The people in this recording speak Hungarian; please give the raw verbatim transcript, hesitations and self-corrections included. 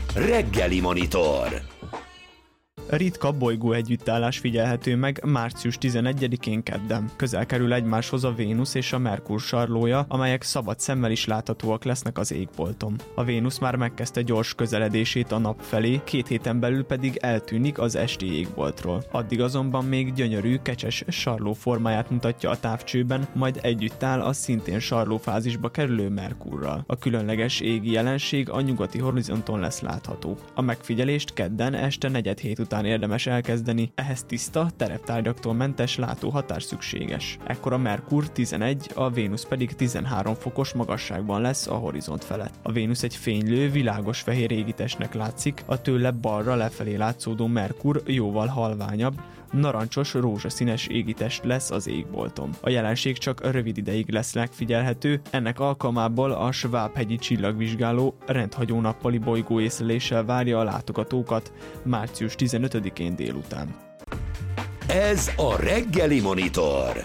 Reggeli Monitor. Ritka bolygó együttállás figyelhető meg március tizenegyedikén kedden. Közel kerül egymáshoz a Vénusz és a Merkur sarlója, amelyek szabad szemmel is láthatóak lesznek az égbolton. A Vénusz már megkezdte gyors közeledését a nap felé, két héten belül pedig eltűnik az esti égboltról. Addig azonban még gyönyörű, kecses sarló formáját mutatja a távcsőben, majd együtt áll a szintén sarlófázisba kerülő Merkurral. A különleges égi jelenség a nyugati horizonton lesz látható. A megfigyelést kedden este negyed hét után érdemes elkezdeni, ehhez tiszta, tereptárgyaktól mentes látóhatár szükséges. Ekkor a Merkur tizenegy, a Vénusz pedig tizenhárom fokos magasságban lesz a horizont felett. A Vénusz egy fénylő, világos fehér égitestnek látszik, a tőle balra lefelé látszódó Merkur jóval halványabb, narancsos, rózsaszínes égitest lesz az égbolton. A jelenség csak rövid ideig lesz megfigyelhető, ennek alkalmából a Sváb-hegyi csillagvizsgáló rendhagyó nappali bolygóészleléssel várja a látogatókat március tizenötödikén délután. Ez a Reggeli Monitor.